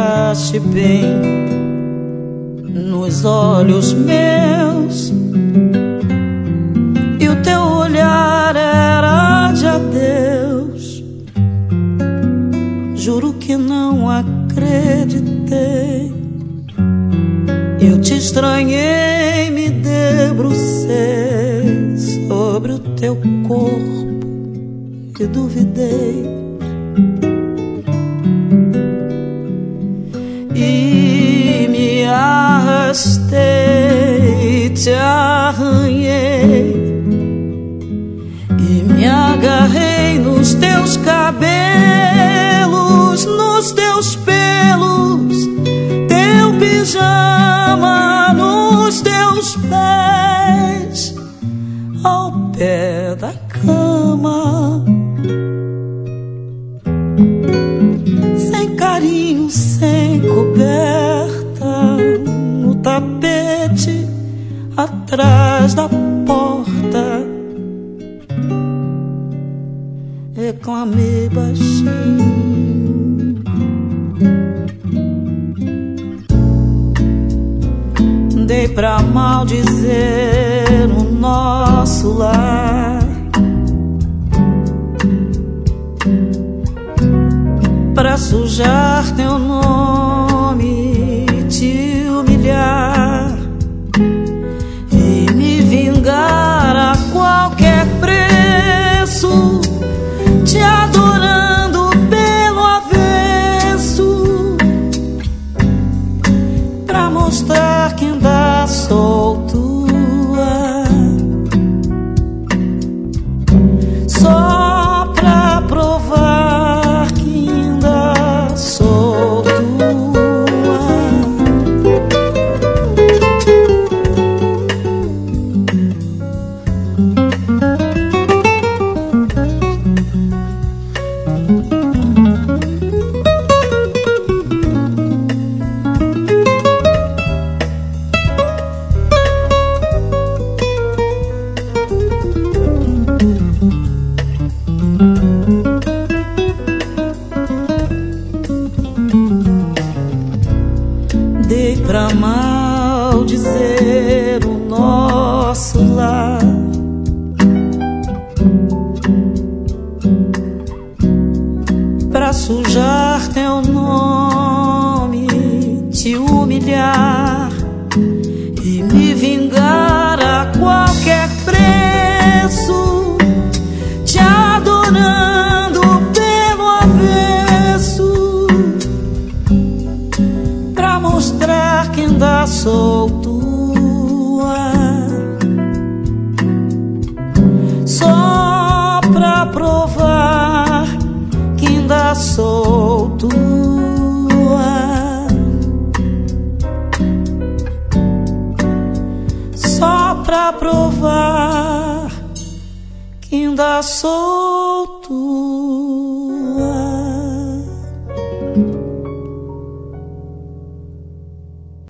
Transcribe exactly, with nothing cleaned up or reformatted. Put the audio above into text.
olhaste bem nos olhos meus, e o teu olhar era de adeus. Juro que não acreditei. Eu te estranhei, me debrucei sobre o teu corpo e duvidei. E me arrastei, te arranhei e me agarrei nos teus cabelos, nos teus pelos, teu pijama nos teus pés, ao pé da cama. Sem carinho, sem coberta, no tapete atrás da porta, reclamei baixinho. Dei pra maldizer o nosso lar, pra sujar teu nome, te humilhar e me vingar a qualquer preço, te adorando pelo avesso, pra mostrar que ainda sou tua, só pra provar que ainda sou tua. Dei pra maldizer o nosso lar, pra sujar teu nome, te humilhar e me vingar a qualquer preço, te adorando pelo avesso, pra mostrar que ainda sou tua, só pra provar que ainda sou tua, só pra provar que ainda sou tua.